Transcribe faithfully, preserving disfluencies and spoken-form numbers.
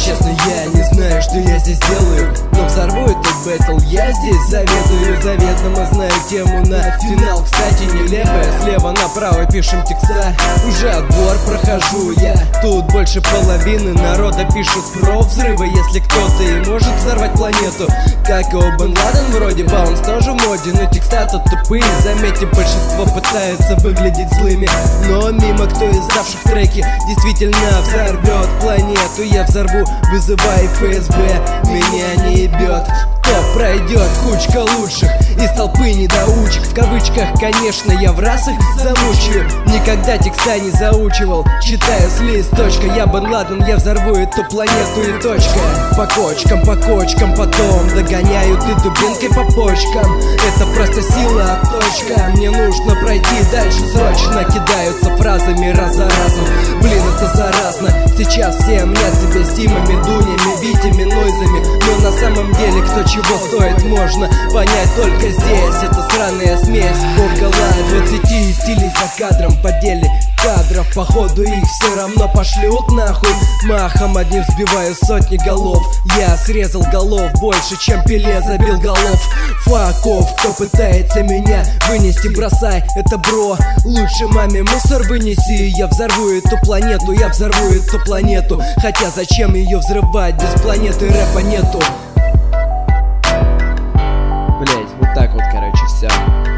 Честно, я не знаю, что я здесь делаю, но взорву этот бэтл я здесь заветую. Заветно мы знаем тему на финал. Кстати, нелепая, слева направо пишем текста. Уже отбор прохожу я. Тут больше половины народа пишут про взрывы. Если кто-то и может взорвать планету, как и Бен Ладен, вроде Баунс тоже в моде, но текста тут тупые. Заметьте, большинство пытаются выглядеть злыми, но мимо кто из давших треки действительно взорвет планету. Я взорву, вызывай эф эс бэ, меня не ебет. Кто пройдет, кучка лучших из толпы недоучек. В кавычках, конечно, я в раз их замучаю. Никогда текста не заучивал, читаю с листочка. Я Бен Ладен, я взорву эту планету и точка. По кочкам, по кочкам, потом догоняю ты дубинкой по почкам. Это просто сила, точка. Мне нужно пройти дальше срочно. Кидаются фразами раз за разом. Блин, это заразно. Сейчас все мнят себя стимами, дунями, битями, нойзами. Но на самом деле кто чего стоит, можно понять только здесь. Это сраная смесь около двадцати стилей за кадром. По деле кадров, походу их все равно пошлют нахуй. Махом одним сбиваю сотни голов. Я срезал голов больше, чем Пеле забил голов. Факов, кто пытается меня вынести, бросай, это бро. Лучше маме мусор вынеси. Я взорву эту планету, я взорву эту планету. Хотя зачем ее взрывать, без планеты рэпа нету. Блять, вот так вот, короче, все.